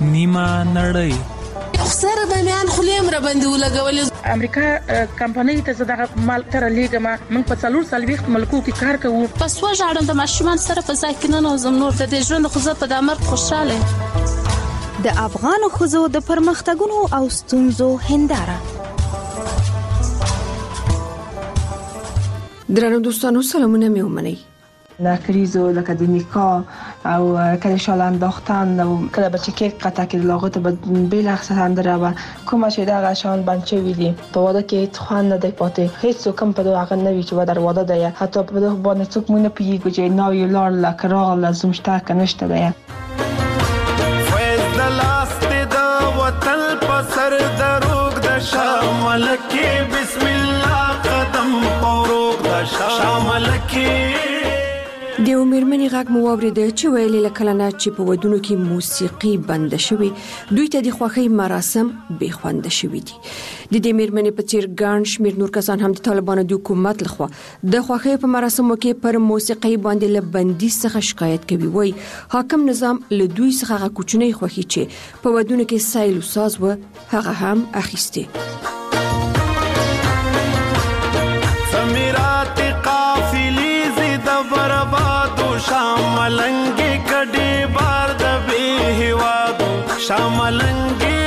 نیمه نړۍ. سره د میان خلیم را باندې ولګولې. امریکا کمپنۍ ته زداغه مال تر لیګه ما موږ په 440 ملکو کې کار کوو. پس وژاړم د ماشومان سره په ځای کې نه نوزم نور د دې ژوند خو زه په دامر خوشاله. د افغان خزو د پرمختګونو او ستونزو هنداره. درنو دوستانو سلامونه مې ومنئ. ناکریزو لکه د نکاح او کله شال انداختن او کله بچی کیک قطع کې لاغت به بل اخساندره و کومه چې دا غشان بنچې وی دي په واده کې خوان نه دی پاتې هیڅ کوم په دغه نه وی چې و در واده دی حتی په دغه باندې څوک مونږ نه پیږي چې نو یو لار لکرا لازم شته کنيشته دی. فیض د لاست د وطن په سر دروغ د شامل کې بسم الله قدم اوروغ د شامل کې د میرمنې غږ مو واورېده چې ویلې لکلنه چې په ودونو کې موسیقي بند شوي دوی ته د خوښۍ مراسم بې خوند شوي دي. د دې میرمنې په څیر ګڼ شمېر نور کسان هم د طالبانو د حکومت لخوا د خوښۍ په مراسمو کې پر موسیقي باندې له بندیز څخه شکایت کوي. وایي حاکم نظام له دوی څخه هغه کوچنۍ خوښي چې په ودونو کې سایل او ساز و هغه هم اخیسته. شاملنګي کډي بار د به هوادو شاملنګي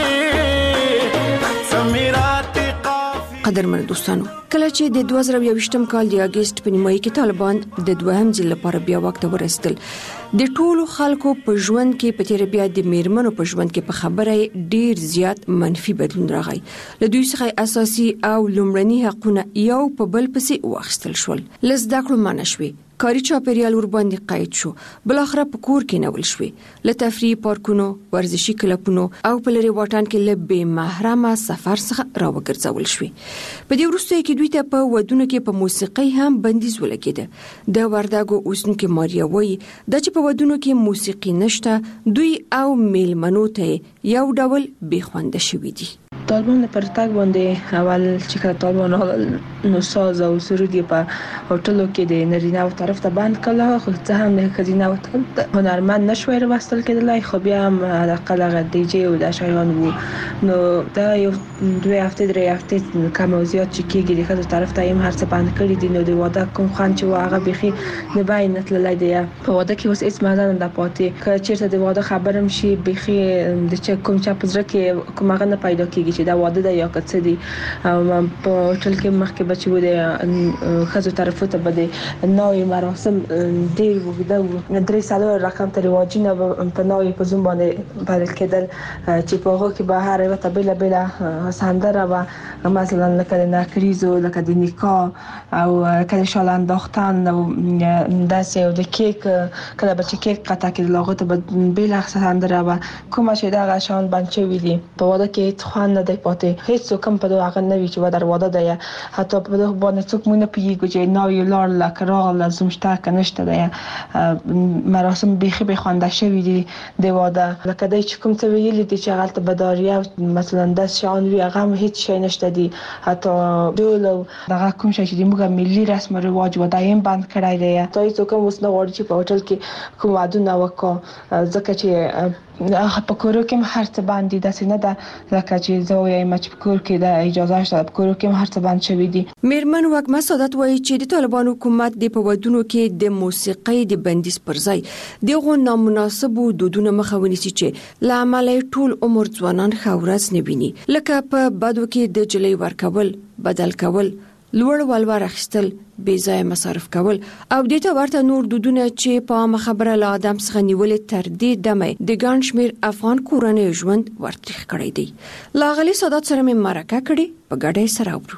سمیرات قافي. قدرمن دوستانو کله چې د 2021م کال د اگست په نیمایي کې طالبان د دوهم ځل لپاره بیا وخت ورسېدل د ټولو خلکو په ژوند کې په تیر بیا د میرمنو په ژوند کې په خبره ډیر زیات منفي بدلون راغی. له دوی څخه اساسي او لومړني حقونه یو په بل پسې واخیستل شول. لزدا کړو منشوي کاری چاپیریال ور باندې قید شو. بل اخره په کور کې نول شوې له تفریح پارکونو ورزشي کلبونو او په لري واټن کې له بې محرمه سفر څخه راوګرځول شوې. په دې وروسته کې دوی ته په ودونو کې په موسیقي هم بندیز ولګېده. د ورداګو اوسنکې ماریا وایي د چې په ودونو کې موسیقي نشته دوی او میلمنو ته یو ډول بې خوند شوي دي. طالبان پر تاګ باندې اول چې کله طالبان نو ساز او سرودي په هوټلو کې د نارینه او طرف ته بند کړه خو څه هم نه خزینه او هنرمند نشوي راوستل کېدلای خو بیا هم علاقه دی جی او د شایان وو نو دا یو 2 هفته 3 هفته کم او زیات چې کېږي د خزو طرف ته هم هر څه بند کړی دي. نو د واده کوم خان چې واغه بيخي نه باید تللی دی په واده کې اوس هیڅ مزه نه پاتې که چیرته د واده خبرم شي بيخي د چا کوم چا پزره کې کومه نه پیدا کیږي چې دا واده دی یا کڅ دی په هوټل کې مخکې بچو د خزو طرفو ته بده نوې مراسم ډیر وګدا درې ساله رقم ته رواجونه په نوې په زوم باندې بدل کېدل چې په هغه کې به هر یو ته بل بل سندره و مثلا لکه د ناکریزو لکه د نکاح او کله شال انداختن او داسې د کیک کله بچی کیک قطع کې لاغت به بل سندره و کومه چې دا غشان بنچې وی دي په واده کې خوان نه دی پاتې هیڅ کوم په دغه نه وی چې و در واده دی حتی په دغه باندې څوک مونږ نه پیږي چې نو یو لار لکرا لازم شته کنيشته دی. مراسم بيخي به خوانده شوی دي د واده لکه دای چې کوم څه ویل دي چې غلط بداریه مثلا د شان وی هغه هیڅ شي نشته دي حتی ډول دغه کوم شي چې موږ ملي رسم او رواج و دایم بند کړای دی. تاسو څوک اوس نه غواړي چې په هوټل کې کوم واده وکړو ځکه چې په کورو کې هر څه باندې د سینه د لکه چې زوی مچ په کور کې د اجازه شته په کورو کې هر څه باندې شوی دي. میرمن وګما سعادت وایي چې د طالبانو حکومت د په ودونو کې د موسیقي د بندیز پر ځای دغه نامناسب دودونه مخاوني چې لامل ټول عمر ځوانان خاورز نه ویني لکه په بدو کې د جلې ورکول بدل کول لوړ والوار اخیستل بې ځای مصرف کول او د ته ورته نور دودونه چې په خبره له ادم څخه نیولې تر دې دمه د ګڼ شمېر افغان کورنۍ ژوند ورتریخ کړی دی. لاغلی سعادت سره مې مرکه کړې په ګډه سره وبرو.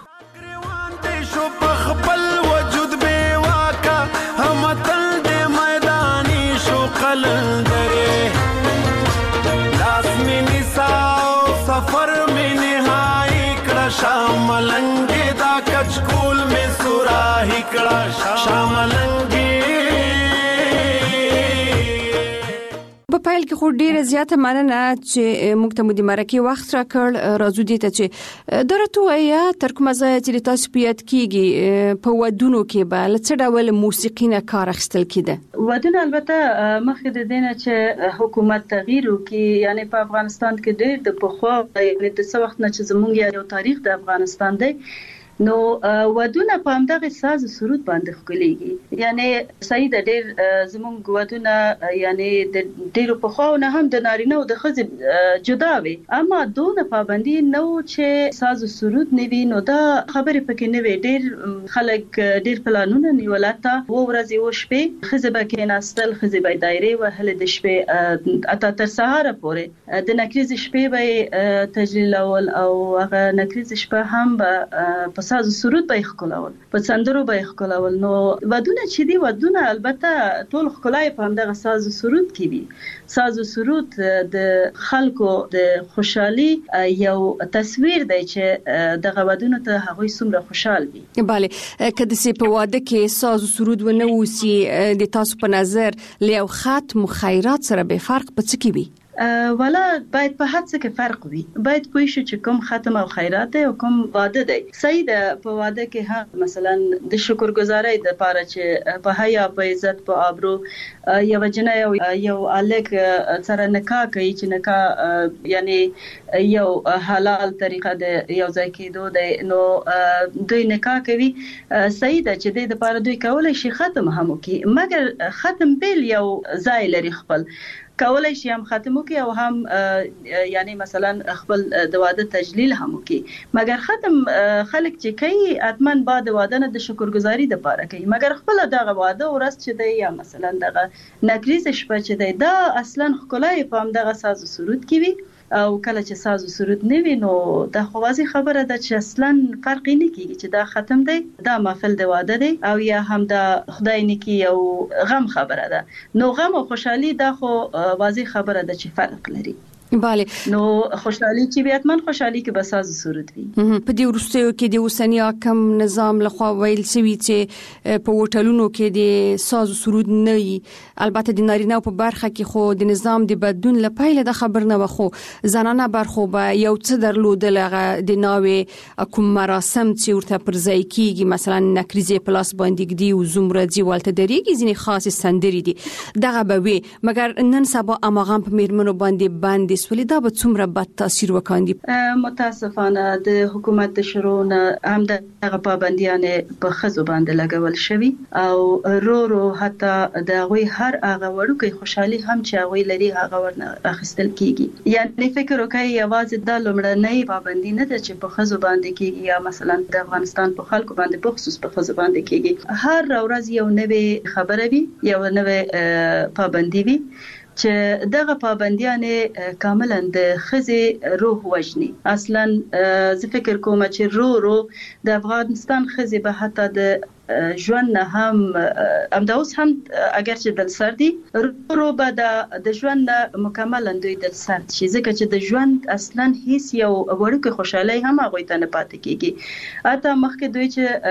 خپل وجود بے واکا هم تل دې میدانی شو قلندره لاس می نساو سفر می نهایی کړه شاملنګي دا کچکول می سوراهی کړه شاملنګي. په پیل کې کې خو ډیره زیاته مننه چې موږ ته مو د مرکه وخت راکړ. راځو دې ته چې درته یا تر کومه ځای چې تاسو پیات کیږي په ودونو کې به لڅ ډول موسیقي نه کار اخیستل کیده؟ ودونه البته مخکې د دینه چې حکومت تغییر وکړي، یعنی په افغانستان کې ډېر د پخوا یعنی د څو وخت نه چې زموږ یو تاریخ د افغانستان دی، نو ودونه په همدغه ساز سرود باندې خلېږي. یعنی سید ډېر زموږ ودونه یعنی د ډېر په خواونه هم د نارینه او د ښځې جدا وي، اما دونه پابندي نو چې ساز سرود نیوي، نو دا خبرې پکې نه وي. ډېر خلک ډېر پلانونه نیولته و ورځې و شپې ښځې به کېناستل، ښځې به دایرې وهلې د شپې اته تر سهار پورې د نکریز شپې به تجلیل او هغه نکریز شپه هم به ساز سرود به خکولول، په سندرو به خکولول. نو ودونه چې دی ودونه البته ټول خکلای په همدغه ساز سرود کې وي. ساز سرود د خلکو د خوشحالي یو تصویر دی چې دغه ودونه ته هغوی څومره خوشحال وي. بله، کله چې په واده کې ساز سرود ونه وسی د تاسو په نظر له ختم خیرات سره به فرق په څه کې وي؟ ولا باید په هڅه کې فرق وي. باید پوه شو چې کوم ختم او خیرات دی او کوم واده دی. صحیح ده، په واده کې هم مثلا د شکرګزارۍ د لپاره چې په حیا، په عزت، په آبرو یو جنۍ یو الک سره نکاح کوي چې نکاح یعنی یو حلال طریقه د یو ځای کېدو دی، نو دوی نکاح کوي. صحیح ده چې د لپاره دوی کولای شي ختم هم وکړي، مګر ختم بیل یو ځای لري، خپل کولای شي هم ختم وکړي او هم یعنی مثلا خپل د واده تجلیل هم وکړي. مګر ختم خلک چې کوي اتمن بعد واده نه د شکرګزاري د لپاره کوي، مګر خپل دغه واده ورځ چې دی یا مثلا دغه نکریز شپه چې دی دا اصلا خلای په هم دغه ساز سرود کې وي. او کله چې ساز سرود نه وي نو د خوازي خبره ده چې اصلا فرق نه کیږي چې دا ختم دی، دا محفل د واده دی او یا هم دا خدای نکی او غم خبره ده. نو غم او خوشحالي دا خو واضح خبره ده چې فرق لري. بله، نو خوشحالي چې بیاتمن خوشحالي کې به ساز سرود وي. په دې وروستیو کې د اوسنی حاکم نظام لخوا ویل شوی چې په هوټلونو کې د ساز سرود نه وي. البته د نارینه په برخه کې خو د نظام د بدلون لپاره د خبر نه وخو زنانه برخو به یو څه درلودل، هغه د ناوې کوم مراسم چې ورته پر ځای کیږي، مثلا نکریزې پلاس باندې دی او زمردي والته درېږي، ځینې خاص سندري دي دغه به وي. مګر نن سبا اماغان په میرمنو باندې ولې دا به څومره بد تاثیر وکاندي؟ متاسفانه د حکومت د شروع هم دغه پابندیانه په خزو باندې لګول شوی او رو حتی د غوي هر هغه وړوکی خوشحالي هم چې غوي لري هغه ورنه اخیستل کیږي. یعنی فکر وکړئ یوازې د لومړنۍ پابندی نه ده چې په خزو باندې کیږي یا مثلا د افغانستان په خلکو باندې په خصوص په خزو باندې کیږي. هر ورځ یو نوې خبره وي، یو نوې پابندی وي چې دغه پابندیانه کاملا د خزي روح وجني. اصلا زه فکر کوم چې رو د افغانستان خزي به حتی د ژوند نه هم امداوس هم اگر چې دل سردي رو به د ژوند مکمل اندوی دل سرد شي، ځکه چې د ژوند اصلا هیڅ یو وړوکی خوشحالي هم هغه ته نه پاتې کیږي. اته مخکې دوی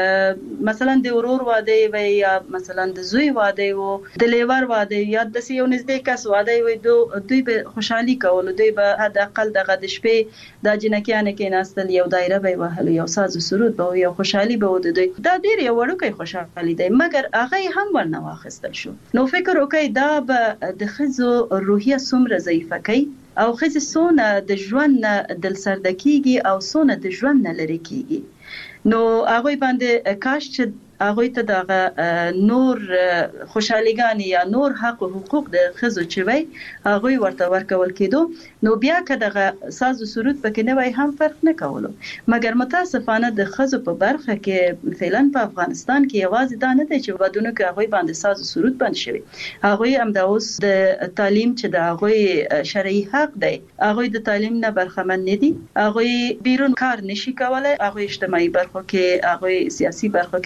چې مثلا د ورور واده وي یا مثلا د زوی واده وو، د لیور واده یا د یو نږدې کس واده وي، دوی به خوشحالي کول، دوی به حد اقل دغه د شپې د جنکیانه کې ناستل، یو دایره به وهل، یو ساز سرود به یو خوشحالي به ود دوی دا ډیر یو وړوکی خوشحالي دی، مګر هغه هم ورنه واخیستل شو. نو فکر وکړئ دا به د خزو روحیه څومره ضعیفه کوي او خزي سونه د ژوند نه دل سرد کیږي او سونه د ژوند نه لري کیږي. نو هغه باندې کاش چې هغه ته دغه نور خوشحاليګانی یا نور حق او حقوق د خزو چې وي هغه ورته ورکول کېدو، نو بیا کداغه ساز او سرود پکې نه وای هم فرق نه کولو. مګر متاسفانه د خزو په برخه کې فعلا په افغانستان کې یوازې دا نه دی چې ودونه کې هغه باندې ساز او سرود باندې شوی، هغه هم د اوس د تعلیم چې د هغه شرعي حق دی، هغه د تعلیم نه برخمن نه دي، هغه بیرون کار نشي کولای، هغه اجتماعي برخه کې، هغه سیاسي برخه کې، اقتصادي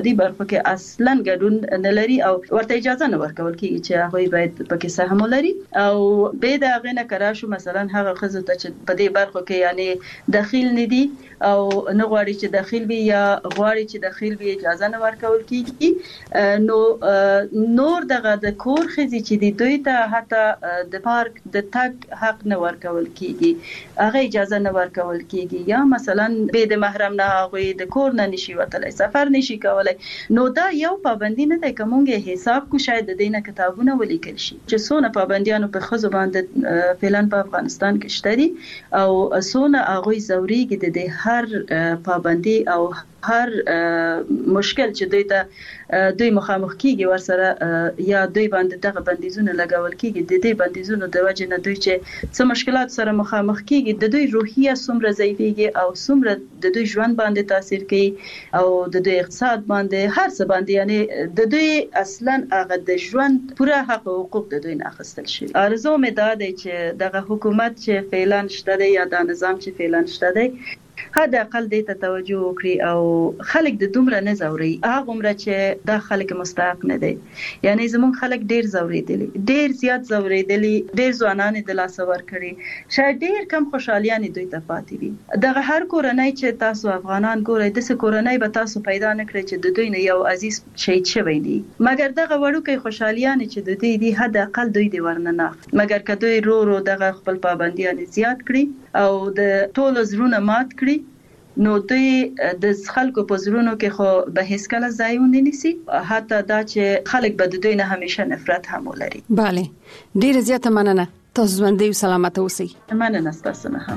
اقتصادي برخو کې اصلا ګډون نه لري او ورته اجازه نه ورکول کیږي چې هغه باید پکې سهم ولري او به دا غنه کرا شو مثلا هغه خزو ته چې په دې برخو کې یعنی داخل نه دي او نه غواړي چې داخل وي یا غواړي چې داخل وي اجازه نه ورکول کیږي نو نور دغه د کور خزي چې دوی ته حتی د پارک د تک حق نه ورکول کیږي هغه اجازه نه ورکول کیږي یا مثلا به د محرم نه هغه د کور نه نشي وتلای سفر نشي کولای نو دا یو پابندی نه ده کومه حساب کو شاید د دینه کتابونه ولیکل شي چې څونه پابندیانو په خزو باندې فعلا په افغانستان کې شته دي او څونه هغه زوريږي د هر پابندی او هر مشکل چې دوی ته دوی مخامخ کیږي ورسره یا دوی باندې دغه بندیزونه لګول کیږي د دې بندیزونو د وجه نه دوی چې څه مشکلات سره مخامخ کیږي د دوی روحیه څومره ضعیفيږي او څومره د دوی ژوند باندې تاثیر کوي او د دوی اقتصاد باندې هر څه باندې یعنی د دوی اصلا هغه د ژوند پوره حق او حقوق د دوی نه اخیستل شي ارزو مې دا دی چې دغه حکومت چې فعلا شته دی یا د نظام چې فعلا شته دی هدا اقل دې ته توجه وکړي او خلک د دومره نه زوري هغه عمره چې دا خلک مستحق نه دي یعنی زمون خلک ډیر زوریدلی ډیر زیات زوریدلی ډیر ځوانان د لاس ور کړی شاید ډیر کم خوشحالیان دوی ته پاتې دي دغه هر کورنۍ چې تاسو افغانان ګورئ د څه کورنۍ به تاسو پیدا نکړئ چې د دوی نه یو عزیز شهید شوی دی مګر دغه وړوکې خوشحالیان چې د دوی دی هدا اقل دوی دی ورننه مګر کدوې رو دغه خپل پابندیان زیات کړي او د ټول زرونه مات کړي نو دوی د خلکو په زړونو کې خو به هیڅ کله ځای ونه نیسي حتی دا چې خلک به د دوی نه همیشه نفرت هم ولري bale ډیر زیاته مننه تاسو ژوندۍ او سلامت اوسئ مننه تاسو نه هم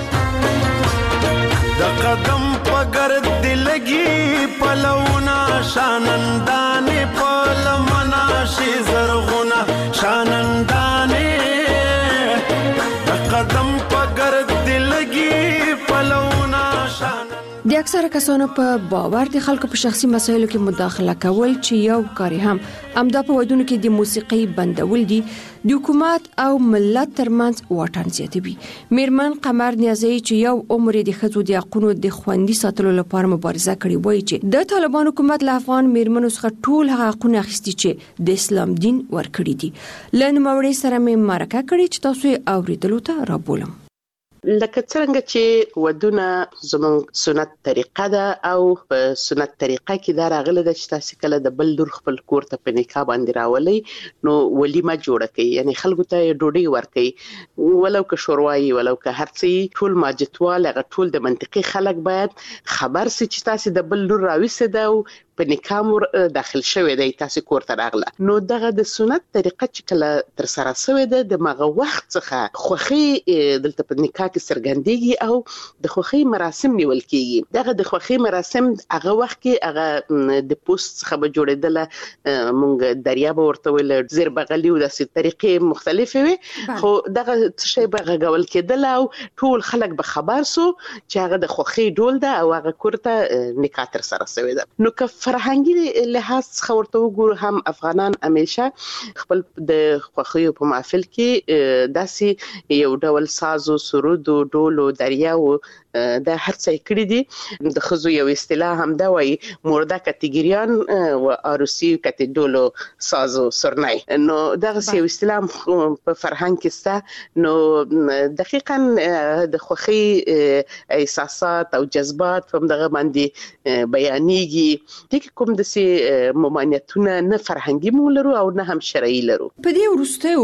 د قدم پګر دلګي پلونا شانندانه پلمنا شي زرغونه شانندانه د قدم پګر دلګي پلونا د اکثره کسانو په باور د خلکو په شخصي مسایلو کې مداخله کول چې یو کاری هم امدا په ودونو کې د موسیقي بندول دي د حکومت او ملت ترمنځ واټن زیاتوي میرمن قمر نیازی چې یو عمر د خزو د حقوقو د خوندي ساتلو لپاره مبارزه کړې وایي چې د طالبان حکومت له افغان میرمنو څخه ټول هغه حقوق اخیستي چې د اسلام دین ورکړي دي لنډ موري سره مې مرکه کړې چې تاسو یې اوریدلو ته رابولم لکه څنګه چې ودونه زموږ سنت طریقه ده او په سنت طریقه کې دا راغله چې تاسو کله د بل لور خپل کور ته په نکاح باندې راولي نو ولیمه جوړه کوي یعنی خلکو ته ډوډۍ ورکوي ولو که شوروي ولو که هرڅي ټول ماجتوال هغه ټول د منطقي خلک باید خبر سي چې تاسو د بل لور راويسه ده په نکاح مور داخل شوی دی تاسو کور ته راغله نو دغه د سنت طریقه چې کله تر سره شوی ده د مغه وخت څخه خوخي دلته په نکاح کې سرګندېږي او د خوخي مراسم نیول کیږي دغه د خوخي مراسم هغه وخت کې هغه د پوسټ څخه به جوړېدل مونږ دریاب ورته ویل زیر بغلی او د طریقې مختلفه وي خو دغه شی به غول کېدل او ټول خلک به خبر سو چې هغه د خوخي ډول ده او هغه کورته نکاح تر سره شوی ده نو که فرهنګي لحاظ څخه ورته وګورو هم افغانان همیشه خپل د خوخیو په محفل کې داسې یو ډول ساز او سرود او ډول او دریا او د هر څه کړی دي د خزو یو اصطلاح هم دا وایي مرده کاتګریان او عروسي کاتډولو ساز او سرنای نو دغه یو اصطلاح په فرهنګ کې سته نو دقیقاً د خوخي احساسات او جذبات هم دغه باندې بیانېږي د کوم د سي ممانعتونه نه فرهنګي مولرو او نه هم شرعي لرو په دې ورستیو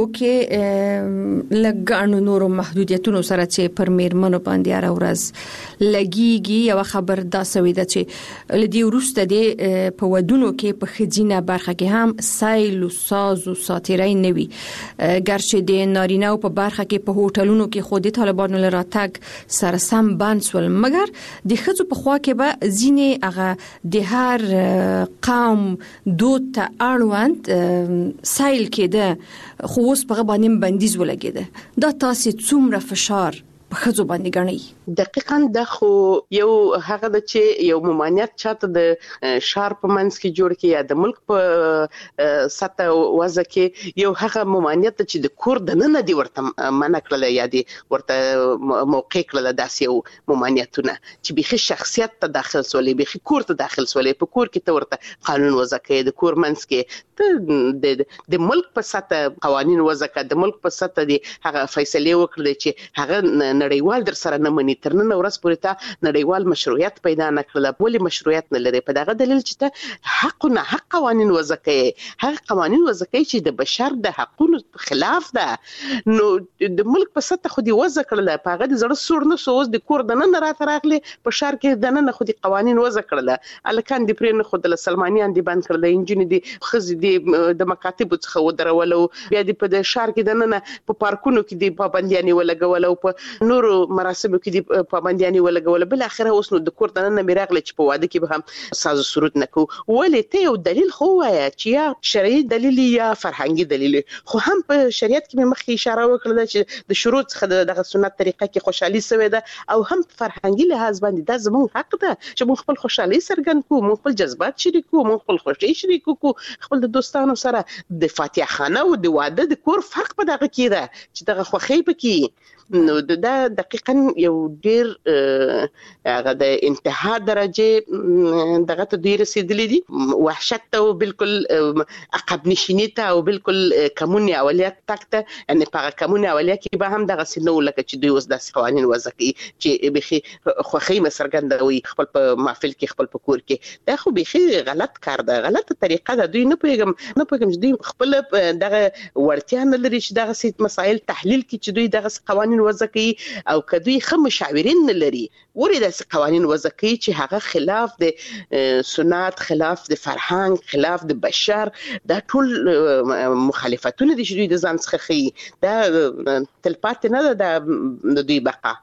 کې لګانو نورو محدودیتونو سره چې پر میرمنو باندې هر ورځ لګيږي یو خبر دا سوي ده چې لدی ورسته دی په ودونو کې په خزینه برخه کې هم سایل او ساز او ساتیرای نوي ګرچې د نارینه او په برخه کې په هوټلونو کې خودي طالبانو لراتګ سره سم بانسول مګر د خزو په خوا کې به زینې هغه د هر قوم دود ته اړوند سایل کېده خو اوس په باندې بندیز ولګیده دا تاسو څومره فشار په خزو باندې غني دقیقاً د خو یو هغه د چې یو ممانعت چاته د شار په منځ کې جوړ کی یا د ملک په په سطح وضع کې یو هغه ممانعت چې د کور د نن دی ورته منع کړل یا دی ورته موقع کړل داسې یو ممانعتونه چې بيخي شخصیت ته داخل سولې بيخي کور ته داخل سولې په کور کې ته ورته قانون وضع کړي د کور منځ کې د ملک په سطح قوانين وضع کړي د ملک په سطح دی هغه فیصله وکړي چې هغه نړیوال در سره نه مني تر نن ورځ پورې ته نړیوال مشروعیت پیدا نه کړل بولې مشروعیت نه لري په دغه دلیل چې ته حق نه حق قوانين وضع کړي هغه قوانين وضع کړي چې د بشر د حقوقو خلاف ده نو د ملک په سطح خو دی وضع کړل په هغه د زړه سور نه سوز د کور د نن راته راغلي په شهر کې د نن خو دی قوانين وضع کړل الکان دی پرې نه خو د سلمانیان دی بند کړل انجن دی خزي دی د مکاتب څخه ودرولو بیا دی په شهر کې د نن په پارکونو کې دی پابندیانې ولګول او په نورو مراسمو کې دی پابندیانې ولګول بل اخره اوس نو د کور د نن میراغله چې په واده کې به هم ساز سرود نکو ولې ته یو دلیل خو وایا چې یا شرعي دلیل یا فرهنګي دلیل خو هم په شریعت کې مخکې اشاره وکړه چې د شروط څخه دغه سنت طریقه کې خوشحالي سوي ده او هم فرهنګي لحاظ باندې دا زموږ حق ده چې موږ خپل خوشحالي څرګند کوو موږ خپل جذبات شریکو موږ خپل خوشي شریکو خپل د دوستانو سره د فاتحه خانه او د واده د کور فرق په دغه کې ده چې دغه خوخي پکې نو دا دقیقاً یو ډیر هغه د انتها درجه دغه ته ډیر رسیدلې دي وحشت ته بالکل عقب نشینی ته او بالکل کمونی اولیت تکته یعنی په کمونی اولیت کې به هم دغه سينو لکه چې دوی اوس د قوانين وضع کوي چې بخي خوخي مسرګندوي خپل په محفل کې خپل په کور کې دا خو بخي غلط کار ده غلطه طریقه ده دوی نه پېږم چې دوی خپل دغه ورتیا نه لري چې دغه سیت مسائل تحلیل کې چې دوی دغه قوانين وضع کوي او کدوې خه مشاورین نه لري ورې د قوانين وضع کوي چې هغه خلاف د سنت خلاف د فرهنګ خلاف د بشر دا ټول مخالفتونه دي چې دوی د ځان څخه خي دا تلپات نه ده د دوی بقا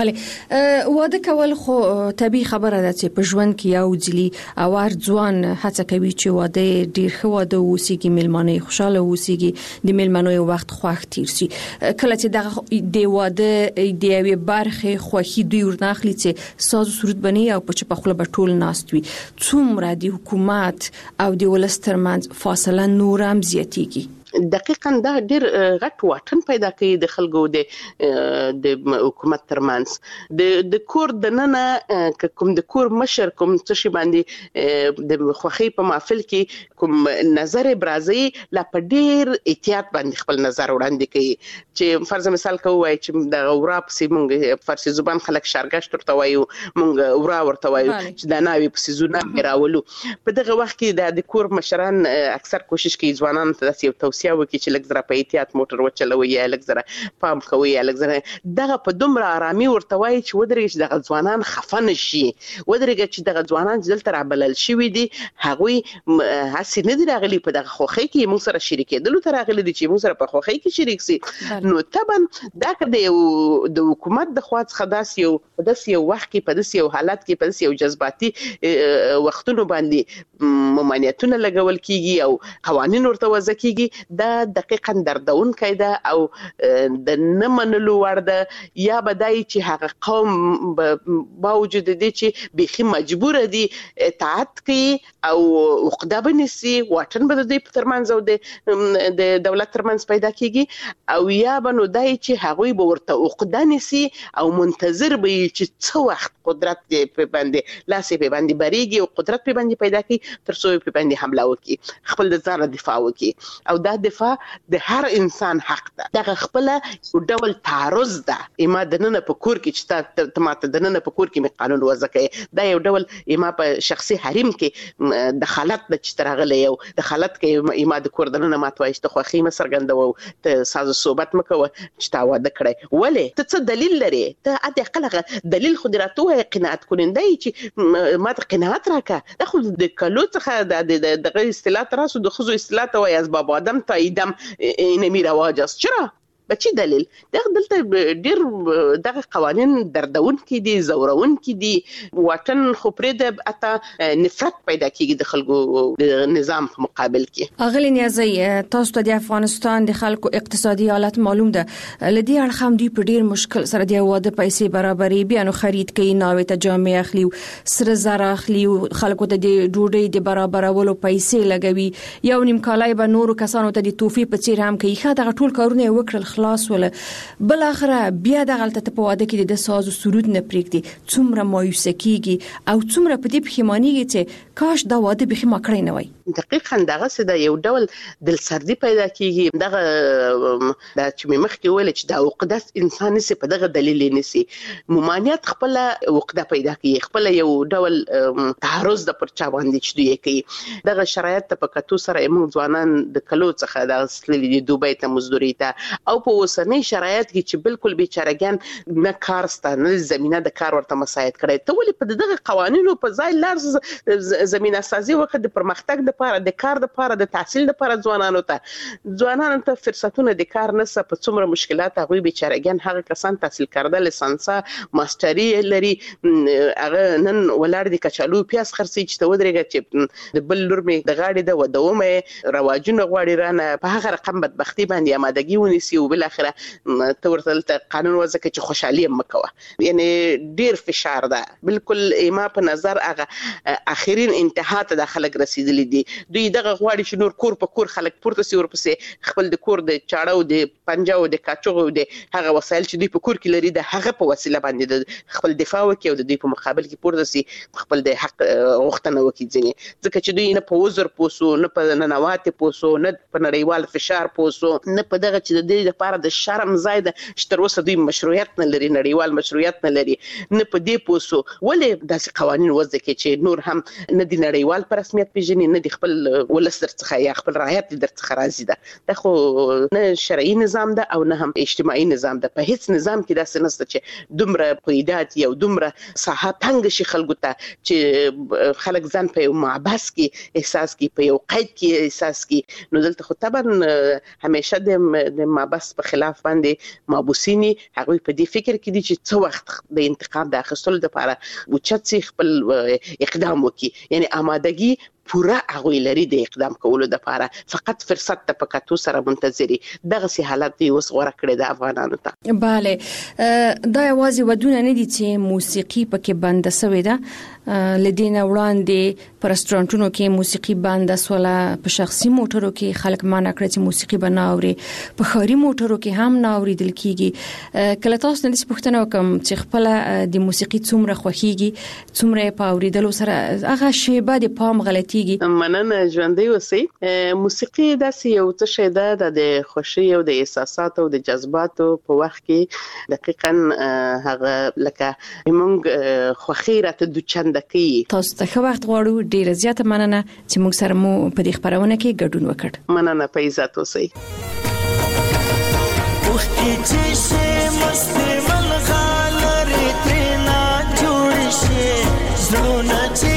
بله واده کول خو طبيعي خبره ده چې په ژوند کې یو ځلی اوار ځوان هڅه کوي چې واده ډیر ښه واده وسیږي ملمنه خوشاله وسیږي د ملمنو یو وخت خوښ تیر شي کله چې دغه د واده د یوې برخه خوښي دوی ورناخلي چې ساز سرود بني او په خپل بټول ناستوي څومره د حکومت او د ولسترمنځ فاصله نورم زیاتېږي دقیقاً دا ډیر غټ واټن پیدا کوي د خلکو د حکومت ترمنځ د کور د ننه کوم د کور مشر کوم څه شي باندې د خوخي په محفل کې کوم نظر برازي لا په ډیر احتیاط باندې خپل نظر وړاندې کوي چې فرض مثال کوي چې د اورا په سیمونګ فارسی زبان خلک شارګشت ورته وایو مونږ اورا ورته وایو چې د ناوي په سيزونه راولو په دغه وخت کې د کور مشران اکثر کوشش کوي ځوانان ته داسې توصيه وکړي چې لږ زره په احتیاط موټر وچلوي یا لږ زره پام کوي یا لږ زره دغه په دومره آرامي ورته وایي چې ودرېږي چې دغه ځوانان خفه نشي ودرېږي چې دغه ځوانان دلته رابلل شوي دي هغوی هسې نه دي راغلي په دغه خوښۍ کې موږ سره شریکېدلو ته راغلي دي چې موږ سره په خوښۍ کې شریک سي نو طبعا دا که د حکومت د خوا څخه داسې یو وخت کې په داسې یو حالت کې په داسې یو جذباتي وختونو باندې ممانعتونه لګول کېږي او قوانین ورته وضع کېږي دا دقیقاً دردونکی ده او د نه منلو وړ ده یا بدای چې هغه قوم باوجود دي چې بيخي مجبور دي اطاعت کوي او عقده بنسي واټن به د ترمنځ او د دولت ترمنځ پیدا کیږي او یا بنو دای چې هغوی به ورته عقده نسي او منتظر به چې څو وخت قدرت په باندې لاسه په باندې بریږي او قدرت په باندې پیدا کوي تر څو په باندې حمله وکړي خپل د ځان دفاع وکړي او دا دفاع د هر انسان حق ده دغه خپل ډول تعرض ده اما د نن په کور کې چې ته د نن په کور کې قانون وضع کوي دا یو ډول اما په شخصي حریم کې د خالت د چترغله یو د خالت کې اما د کور د نن ماتوي چې خوخي مسرګندو ته ساز صحبت مکوه چې تا واده کړی ولې ته څه دلیل لري ته اته خلغه دلیل خو دراتوه قناعت کولندای چې ما ته قناعت راکا دا خو د کلو څخه د اصطلاح تراسو د خزو اصطلاح ته وای از باب آدم تا ایدم اینمی رواج است چرا بچی دلیل دلته ډیر دغه قوانين دردون کې دي زورون کې دي وطن خو پرې د اته نفرت پیدا کیږي د خلکو د نظام په مقابل کې. اغلی نیازی تاسو ته د افغانستان د خلکو اقتصادي حالت معلوم ده لدی اړخم دی په ډیر مشکل سره دی واده پیسې برابرې بیا نو خرید کوي ناوې ته جامې اخلي سره زر اخلي خلکو ته د ډوډۍ د برابرولو پیسې لګوي یو نیم کالای به نورو کسانو ته د توفی په څیر هم کوي خا دغه ټول کارونه وکړل خلاص ول بل اخره بیا دغه ته په واده کې د ساز او سرود نه پریږدي څومره مایوسه کیږي او څومره په دې پښیمانیږي چې کاش دا واده به ما کړی نه وای. دقیقاً دغه څه د یو ډول دلسردي پیدا کیږي دغه د چې مخکې ویل چې دا عقده انساني سي په دغه دلیل نسی ممانعت خپل عقده پیدا کوي خپل یو ډول تعرض د پرچا باندې چې دوی کوي دغه شرایط ته په کتو سره موږ ځوانان د کلو څخه د اصلي د دوبۍ ته مزدوري ته او په اوسنۍ شرایط کې چې بالکل بیچارهګان نه کار ستانه زمينه د کار ورته مساعد کړي ته ولې په دغه قوانینو په ځای لار زمينه سازي وخت د پرمختګ د لپاره د کار د لپاره د تحصیل لپاره ځوانانو ته فرصتونه د کار نسه په څومره مشکلات هغه بیچارهګان هغه کسان تحصیل کړه لسانسا ماستری لري هغه نن ولر دي کچالو پیاس خرسي چې ته ودرېږي چې د بل لور می د غاړي د ودومه رواجونه غواړي رانه په هغه رقم بدبختی باندې آمادګي ونیسي او بل اخره تورته قانون وځکه چې خوشحالي مکوه یعنی ډیر فشار ده بالکل ایما په نظر هغه اخرین انتها ته د خلک رسیدلی دي دوی دغه غواړي چې نور کور په کور خلک پورته سی ورپسې خپل د کور د چاړو د پنجاو د کاچوغو د هغه وسایل چې دوی په کور کې لري د هغه په وسیله باندې د خپل دفاع وکړي او د دوی په مقابل کې پورته سي خپل د حق غوښتنه وکړي ځنی ځکه چې دوی نه په وزر پوسو نه په ننوات پوسو نه په نړیوال فشار پوسو نه په دغه چې د دې لپاره د شرم زائد شتر وسه دوی مشروعیت نه لري نړیوال مشروعیت نه لري نه په دې پوسو ولې داسې قوانين وځکه چې نور هم نه د نړیوال پر رسمیت پیژني نه د خپل ولستر څخه یا خپل رعایت در څخه راځي ده خو نه شرعي نظام ده او نه هم اجتماعي نظام ده په هیڅ نظام کې داسې نشته چې دومره قیدات یو دومره ساحه تنگ شي خلکو ته چې خلک ځان په یو معبس کې احساس کې په یو قید کې احساس کې نو دلته خو طبعا همیشه د معبس په خلاف باندې مابوسینی هغه په دې فکر کې دي چې څو وخت د انتقام د اخیستلو لپاره اوچت خپل اقدام وکړي یعنی آمادګي پورا هغه لري د اقدام کولو د لپاره فقط فرصت ته پکاتو سره منتظري دغه سي حالت دی اوس غوړه کړی د افغانانو ته bale دا یوازې ودونه نه دي چې موسیقي پکې بند شوې ده لدینا وړاندې په رستورانتونو کې موسیقي بند سوله په شخصي موټرو کې خلک مانع کړی چې موسیقي بناوري په خاري موټرو کې هم ناوریدل کیږي کله تاسو نه پوښتنه وکم چې خپل د موسیقي څومره خوخيږي څومره په اوریدلو سره هغه شی بعد پام غلطي مننه ژوندۍ اوسئ موسیقي داسې یو څه شی ده د خوشي او د احساساتو او د جذباتو په وخت کې دقیقاً هغه لکه موږ خوخي راته د چند کی تاسو ته وخت غواړو ډیر زیاته مننه چې موږ سره مو په دې خبرونه کې ګډون وکړ مننه په عزت اوسئ وختي چې مستي ملغالري ترنا جوړ شي زړونه چې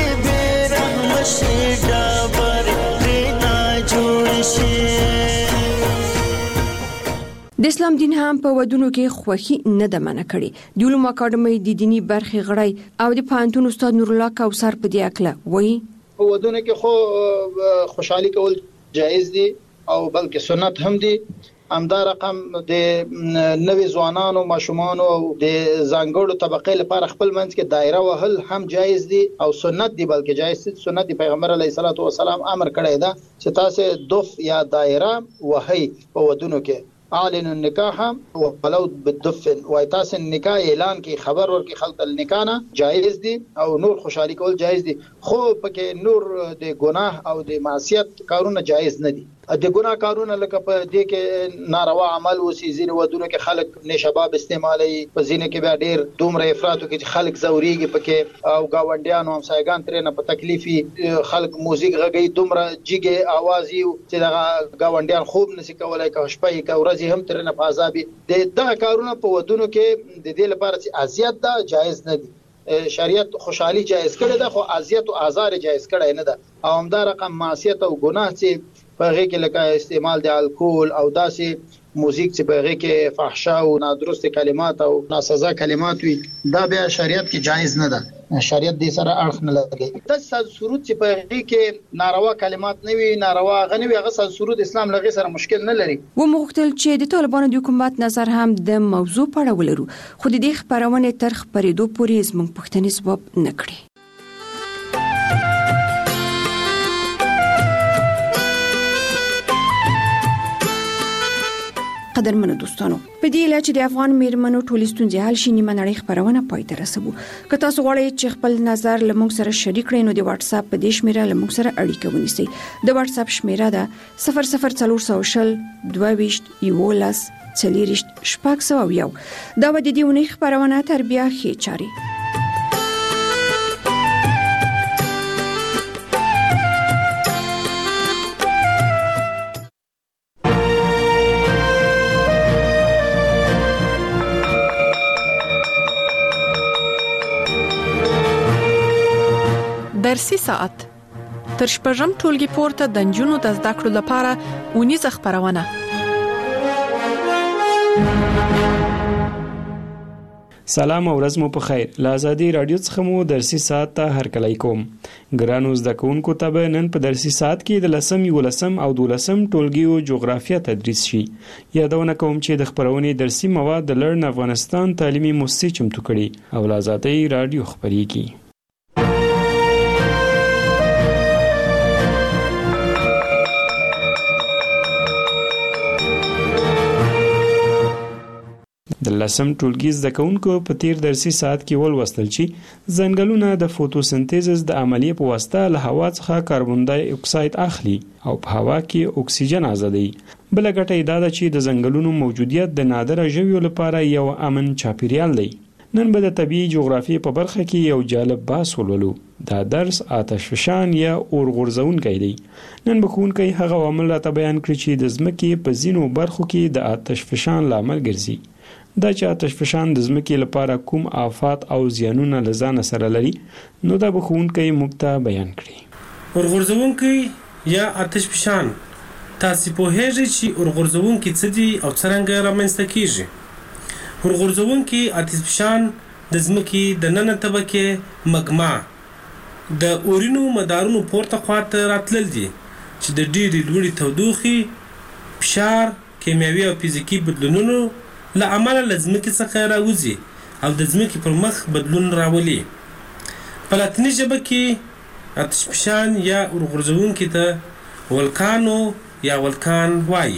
د اسلام دین هم په ودونو کې خوخي نه د منع کړي د علوم اکاډمي د دینی برخې غړی او د پانتون استاد نور الله کوثر په دې اکله وایي په ودونو کې خو خوشحالي کول جایز دي او بلکې سنت هم دي همدا رقم د نوې ځوانانو ماشومانو او د ځانګړو طبقې لپاره خپل منځ کې دایره وهل هم جایز دي او سنت دي بلکې جایز دي سنت دی پیغمبر علیه الصلاۃ والسلام امر کړی دا چې تاسو دف یا دایره وهي په ودونو کې اعلن النکاح ولو بالدف وای تاسو نکاح اعلان کی خبر ورکی خلق النکاح جایز دي او نور خوشحالي کول جایز دي خو پکې نور د گناه او د معصیت کارونه جایز نه دي د ګناه کارونه لکه په دې کې ناروا عمل وسی زین ودونه کې خلک نشباب استعمالي په زینه کې بیا ډیر دومره افراط کې خلک زوريږي پکې او گاونډیانو هم سایګان ترنه په تکلیفي خلک موزیک غږی دومره جګه आवाज یو چې دا گاونډیان خوب نسی کولای که شپه کې ورځي هم ترنه په عذابي د کارونه په ودونو کې د دې لپاره چې اذیت دا جایز نه دي شریعت خوشحالي جایز کړی ده خو اذیت او آزار جایز کړی نه ده او همدا رقم معصیت او ګناه چې په هغه کې لکه استعمال د الکول او داسې موزیک چې په هغه کې فحشا او نادرست کلمات او ناسزا کلمات وي دا بیا شریعت کې جایز نه ده شریعت دې سره اړخ نه لګي د سرود چې په هغه کې ناروا کلمات نه وي ناروا غنوي هغه سرود اسلام لغې سره مشکل نه لري و مغتل چې د طالبانو د حکومت نظر هم د موضوع په اړه ولرو خو د دې خبرونه تر خبرېدو پورې زموږ پښتني ځواب نه کړی قدرمنو دوستانو په دې لاره چې د افغان میرمنو ټولې ستونزې حل شي نیمه نړۍ خبرونه پای ته رسوو که تاسو غواړئ چې خپل نظر له موږ سره شریک کړئ نو د واتس اپ په دې شمیره له موږ سره اړیکه ونیسئ د واتس اپ شمیره ده 00400 22 11 40 شپږ دا به د دې ونې خبرونه تر بیا ښې چاري درسي ساعت تر شپږم ټولګي پورته د نجونو د زده کړو لپاره ونیزه خبرونه سلام او ورځ مو په خیر له ازادي رادیو څخه مو درسي ساعت ته هرکلی کوم ګرانو زده کوونکو ته نن په درسي ساعت کې د 10 او 12 ټولګیو جغرافیه تدریس شي یادونه کوم چې د خبرونې درسي مواد د لرن افغانستان تعلیمي مؤسسې چمتو کړي او له ازادي رادیو خبريږي د لسم ټولګي زده کوونکو په تیر درسي ساعت کې ولوستل چې ځنګلونه د فوتوسنتیز د عملیې په واسطه له هوا څخه کاربن ډای اکساید اخلي او په هوا کې اکسیجن آزادوي بل ګټه دا ده چې د ځنګلونو موجودیت د نادره ژویو لپاره یو امن چاپیریال دی نن به د طبيعي جغرافیې په برخه کې یو جالب بحث ولولو دا درس آتشفشان یا اور غورځونکی دی نن به ښوونکی هغه عوامل راته بیان کړي چې د ځمکې په ځینو برخو کې د آتشفشان لامل ګرځي دا چې آتشفشان د ځمکې لپاره کوم آفات او زیانونه لزان سره لري نو دا به ښوونکی موږ ته بیان کړي اور غورځونکی یا آتشفشان تاسو په هغه چې اور غورځونکی څه دي او څنګه رامنځته کیږي اور غورځونکی آتشفشان د ځمکې د نننه طبقه مګما د اورینو مدارونو پورته خواته راتلل دي چې د ډېری لوړې تودوخې فشار کیمیاوي او فزیکي بدلونونو له عمله لزمکې څخه راوځي او د ځمکې پر مخ بدلون راولي په لاتیني ژبه کې آتشفشان یا اور غورځونکي ته ولکانو یا ولکان وایي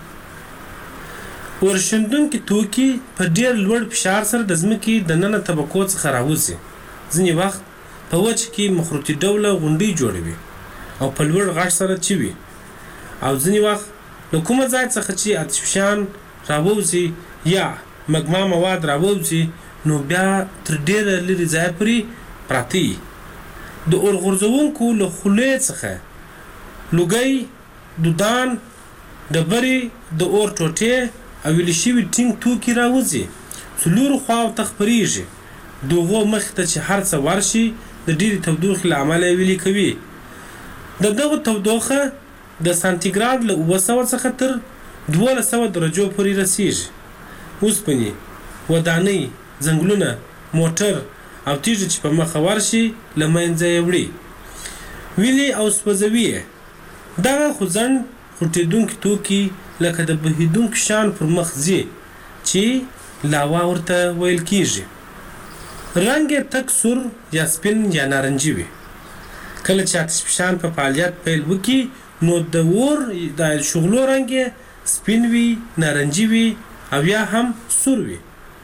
اور شیندونکي توکي په ډېر لوړ فشار سره د ځمکې د نننه طبقو څخه راوځي ځینې وخت په وچ کې مخروطي ډوله غونډۍ جوړوي او په لوړ غږ سره چوي او ځینې وخت له کومه ځای څخه چې آتشفشان راوځي یا مګما مواد راوځي نو بیا تر ډېره لرې ځای پورې پراته وي د اور غورځونکو له خولې څخه لوګی دودان ډبرې د اور ټوټې او ویلې شوي ټینګ توکي راوځي څلورو خواو ته خپرېږي د هغو مخې ته چې هر څه ورشي د ډېرې تودوخې له امله یې ویلې کوي د دغو تودوخه د سانتیګراد له 900 څخه تر 1200 درجو پورې رسیږي اوسپنې ودانۍ ځنګلونه موټر او تیږې چې په مخه ورشي له منځه یې وړي ویلې او سوځوي دغه خوځنډ خوټېدونکي توکي لکه د بهېدونکي شیانو پر مخ ځي چې لاوا ورته ویل کیږي رنګ یې تک سور یا سپین یا نارنجي وي کله چې آتشفشان په فعالیت پیل وکړي نو د اور د شغلو رنګ یې سپین وي نارنجي وي او یا هم سور وي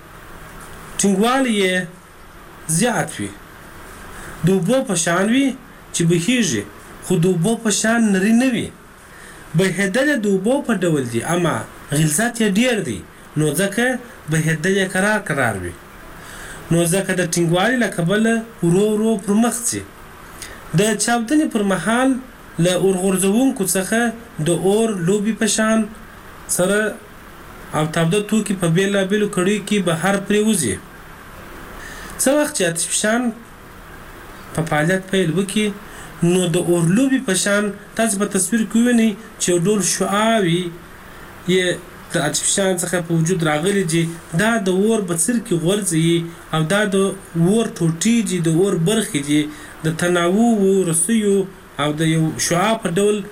ټینګوالی یې زیات وي د اوبو په شان وي چې بهیږي خو د اوبو په شان نری نه وي بهېدل د اوبو په ډول دي اما غلظت یې ډېر دی نو ځکه بهېدل یې قرار وي نو ځکه د ټینګوالي له کبله ورو ورو پر مخ ځي د چاودنې پر مهال له اور غورځونکو څخه د اور لوبې په شان سره او تاوده توکي په بېلابېلو کړیو کې بهر پرېوځي څه وخت چې آتشفشان په فعالیت پیل وکړي نو د اورلوبي په شان تاسو په تصویر کې وینئ چې یو ډول شعاع وي یې د اتشفشان څخه په وجود راغلي دي دا د اور بڅر کې غورځي او دا د اور ټوټې دي د اور برخې دي د تناوب او رسیو او د یو شعاع په ډول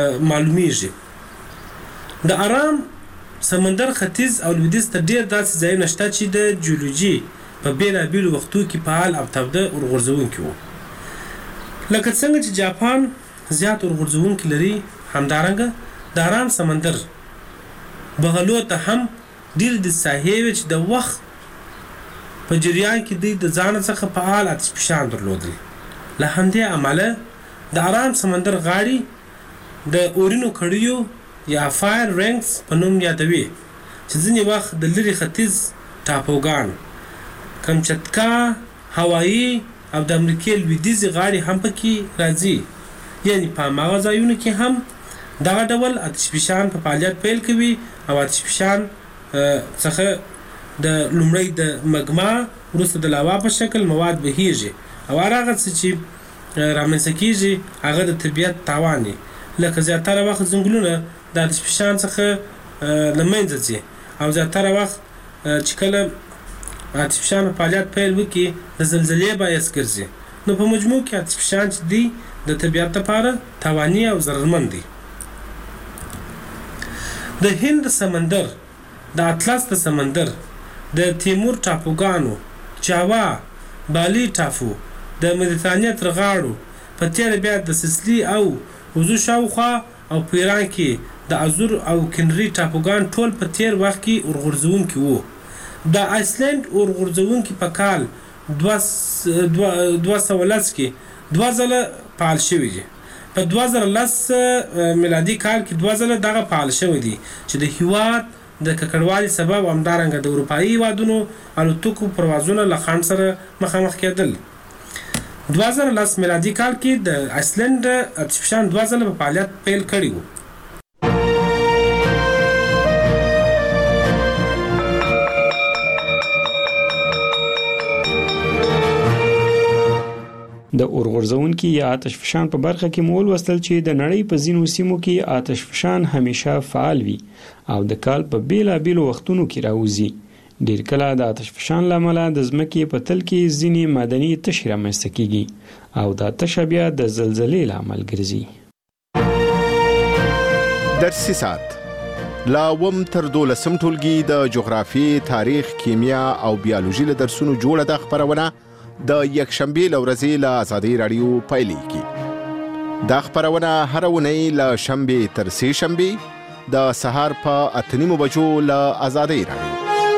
معلومیږي د آرام سمندر ختیځ او لویدیځ ته ډیر داسې ځایونه شته چې د جیولوژي په بیلابیلو وختو کې فعال او تبده اورغورځونکي وو لکه څنګه چې جاپان زیات اورغورځونکي لري همدارنګه د آرام سمندر بغلو ته هم ډیر د ساحې چې د وخت په جریان کې د ځان څخه فعال اتشفشان درلودل له همدې امله د آرام سمندر غاړي د اورینو کړیو یا فایر رینګز په نوم یادوي چې ځینې وخت د لرې ختیځ ټاپوګان کمچتکا هوایی او د امریکای لویدیځې غاړې هم پکې راځي یعنی په هماغه ځایونو کې هم دغه ډول اتشفشان په فعالیت پیل کوي او اتشفشان څخه د لومړی د مګما وروسته د لاوا په شکل مواد بهیږي او هغه څه چې رامنځته کیږي هغه د طبیعت تاوان دی لکه زیاتره وخت ځنګلونه د اتشفشان څخه له منځه ځي او زیاتره وخت چې کله اتشفشان فعالیت پیل وکړي د زلزلې باعث ګرځي نو په مجموع کې اتشفشان چې دی د طبیعت لپاره تاواني او ضررمند دی د هند سمندر د اطلس د سمندر د تیمور ټاپوګانو جاوا بالی ټاپو د مدیترانې تر غاړو په تیره بیا د سیسلی او وزو شاوخوا او په ایران کې د ازور او کنری ټاپوګان ټول په تیر وخت کې اورغورځونکي وو د آیسلند اورغورځونکي په کال 2010 کې 2 ځله فعال شوي دي په 2010 میلادي کال کې 2 ځله دغه فعال شوي دي چې د هیواد د ککړوالي سبب همدارنګه د اروپایي هیوادونو الوتکو پروازونه له خنډ سره مخامخ کېدل 2010 میلادي کال کې د آیسلند اتشفشان 2 ځله په فعالیت پیل کړی و د اورغورځونکي یا آتشفشان په برخه کې مول وستل چې د نړۍ په ځینو سیمو کې آتشفشان همیشه فعال وي او د کال په بیلابیلو وختونو کې راوځي ډیر کله د آتشفشان لامل د ځمکې په تل کې ځینې معدني تشې رامنځته کیږي او دا تشه بیا د زلزلې لامل ګرځي درسي ساعت لا وم تر 12 ټولګي د جغرافي تاریخ کیمیا او بیولوژي له درسونو جوړه د خبرونه د یکشنبه لورځي له آزادۍ رادیو پایلیږي دا خبرونه هر ونی له شنبه تر سه شنبه د سهار په 8:30 بجو له آزادۍ رادیو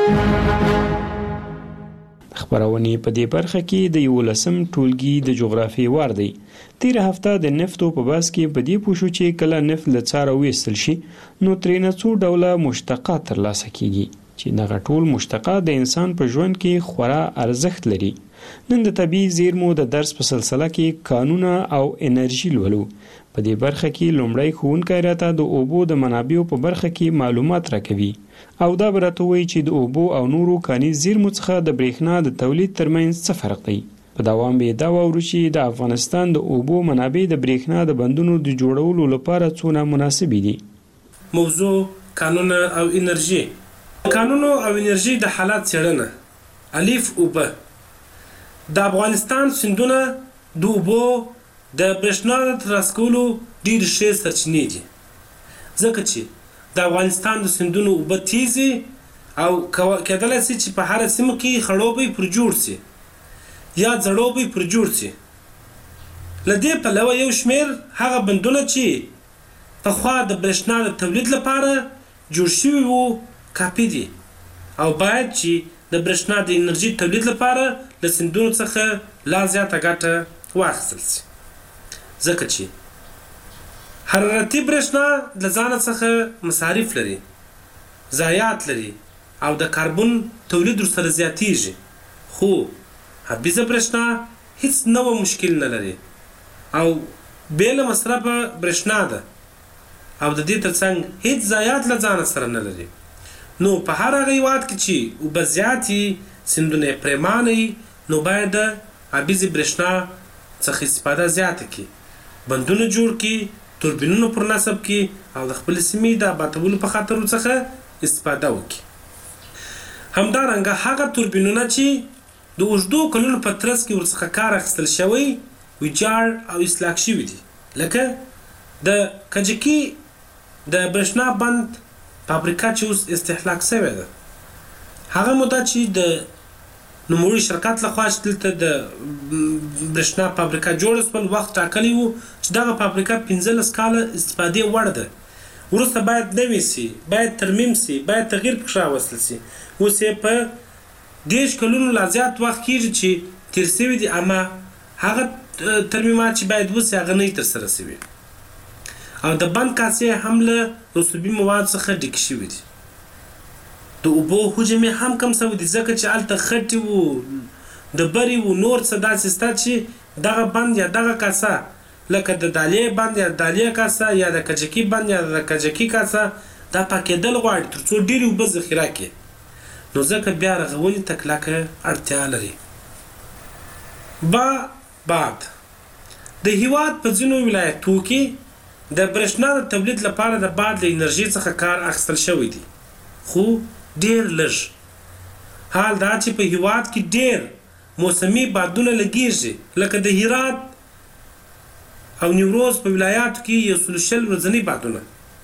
خبرونه په دې برخه کې د 11م ټولګي د جغرافي وار دی تیر هفته د نفتو په باس کې په دې پوښو چې کله نفت له څاره وېستل شي نو ترېنه څو ډوله مشتقات ترلاسه کیږي چې دغه ټول مشتقات د انسان په ژوند کې خورا ارزښت لري نن د طبيعي زیرمو د درس په سلسله کې قانون او انرژي لولو په دې برخه کې لومړی ښوونکی راته د اوبو د منابعو په برخه کې معلومات راکوي او دا برته وایي چې د اوبو او نورو کاني زیرمو څخه د برېښنا د تولید ترمنځ څه فرق دی په دوام به دا ووري چې د افغانستان د اوبو منابع د برېښنا د بندونو د جوړولو لپاره څونه مناسب دي موضوع قانون او انرژي قانون او انرژي د حالات څېړنه الف او ب د افغانستان سیندونه د اوبو د برېښنا د ترلاسه ډېر ښې سرچینې دي ځکه چې د افغانستان د سیندونو اوبه تیزې او کېدلی شي چې په هره سیمه کې خړوبی پر جوړ شي یا ځړوبی پر جوړ شي له دې پلوه یو شمېر هغه بندونه چې پخوا د برېښنا د تولید لپاره جوړ شوي وو کافي دي او باید چې د برېښنا د انرژي تولید لپاره له سیندونو څخه لا زیاته ګټه واخیستل شي ځکه چې حرارتي برېښنا له ځانه څخه مصارف لري ضایعات لري او د کاربن تولید ورسره زیاتیږي خو حبیزه برېښنا هیڅ نوع مشکل نه لري او بې له مصرفه برېښنا ده او د دې ترڅنګ هیڅ ضایعات له ځانه سره نه لري نو په هر هغه هیواد کې چې اوبه زیاتې سیندونه یې پرېمانه وي نو باید د حبیزې برېښنا څخه استفاده زیاته کړي بندونه جوړ کړي توربینونه پر نصب کړي او د خپلې سیمې د آبادولو په خاطر څخه استفاده وکړي. همدارنګه هغه توربینونه چې د اوږدو کلونو په ترڅ کې ورڅخه کار اخیستل شوی ویجاړ او اصلاح شوي دي، لکه د کجکي د برېښنا بند فابریکه چې اوس استهلاک شوې ده. هغه موده چې د نوموړي شرکت لخوا چې دلته د برېښنا فابریکه جوړه شول وخت ټاکلی و چې دغه فابریکه 15 کاله استفادې وړ ده. وروسته باید نوې سي، باید ترمیم سي، باید تغییر پکې راوستل سي. اوس یې په 10 کلونو لا زیات وخت کېږي چې تېر شوي دي، اما هغه ترمیمات چې باید وسي هغه نه ترسره شوي او د بند کاسې هم له رسوبي موادو څخه ډکې شوي دي. د اوبو حجم یې هم کم شوی دی ځکه چې هلته خټې وو، ډبرې وو، نور څه داسې شته چې دغه بند یا دغه کاسه لکه د دالیې بند یا د دالیې کاسه یا د کجکي بند یا د کجکي کاسه دا پاکېدل غواړي تر څو ډېرې اوبه ذخیره کړي، نو ځکه بیا رغونې ته کلکه اړتیا لري. بعد د هېواد په ځینو ولایتو کې د برېښنا د تولید لپاره د باد له انرژي څخه کار اخیستل شوی دی، خو ډېر لږ. حال دا چې په هېواد کې ډېر موسمي بادونه لګېږي، لکه د هرات او نیمروز په ولایاتو کې 120 ورځني بادونه،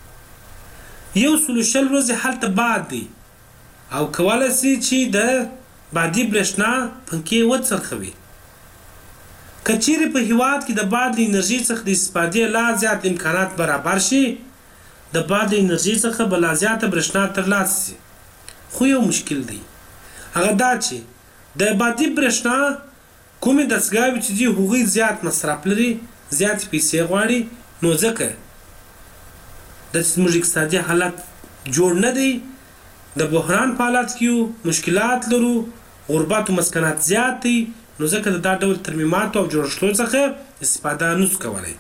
120 ورځې هلته باد دی او کولی شي چې د بادي برېښنا پنکې وڅرخوي. که چیرې په هېواد کې د باد له انرژي څخه د استفادې لا زیات امکانات برابر شي، د باد له انرژي څخه به لا زیاته برېښنا ترلاسه شي. خو یو مشکل دی، هغه دا چې د بادي برېښنا کومې دستګاوې چې دي هغوی زیات مصرف لري، زیاتې پیسې غواړي، نو ځکه د زموږ اقتصادي حالت جوړ نه دی، د بحران په حالت کې یو، مشکلات لرو، غربت و مسکنات زیات دی، نو ځکه د دا ډول ترمیماتو او جوړښتونو څخه استفاده نشو کولی.